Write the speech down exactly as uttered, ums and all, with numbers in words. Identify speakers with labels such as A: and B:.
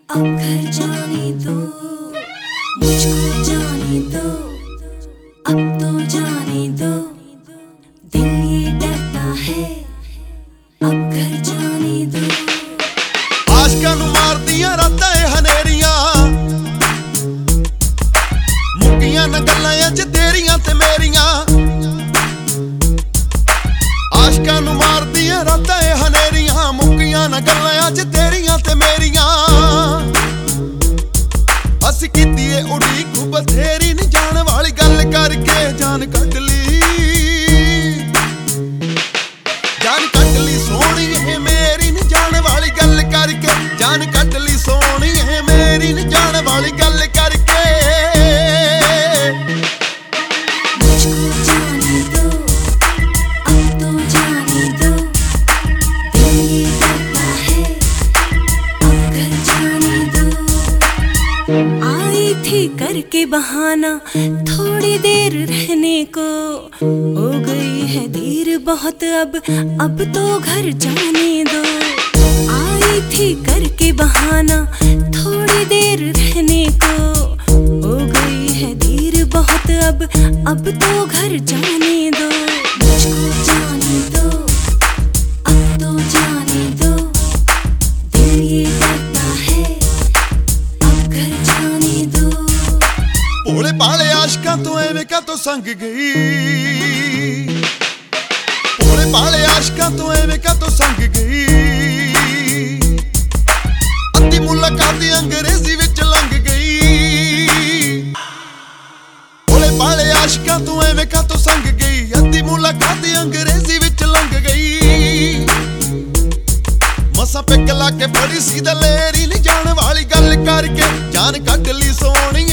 A: अब घर जाने दो, मुझको जाने दो, अब तो जाने दो, दिल ये डरता है, अब घर जाने दो।
B: आशकां नूं मारदियां रातां ए हनेरियां, मुक्कियां न गल्लां अज तेरियां ते मेरियां। आशकां नूं मारदियां रातां ए हनेरियां, मुक्कियां न गल्लां अज तेरियां ते मेरियां। असी कीती ए उड़ीक बथेरी नी जान वाली गल करके जान कट ली, जान कट ली सोहणी है मेरी नी जान वाली गल करके, जान कट ली सोहणी है मेरी नी जान वाली गल करके।
A: मुझको जाने दो, अब तो जाने दो, दिल ये डरता है, अब घर जाने दो। आई थी करके बहाना थोड़ी देर रहने को, हो गई है देर बहुत अब अब तो घर जाने दो। आई थी करके बहाना थोड़ी देर रहने को, हो गई है देर बहुत अब अब तो घर जाने दो। मुझको जाने दो, अब तो जाने दो, दिल ये डरता है, अब घर जाने दो।
B: भोले भाले आशकां तो एवें का तो संग गई, भोले भाले आशकां तो एवें का तो संग गई। अद्धी मुलाकात अंग्रेजी विच लंघ गई, भोले भाले आशकां तो एवें का तो संग गई। अद्धी मुलाकात अंग्रेजी विच लंघ गई। मसा पिक ला के बड़ी सी दलेरी नी जान वाली गल करके, जान कट ली सोहणी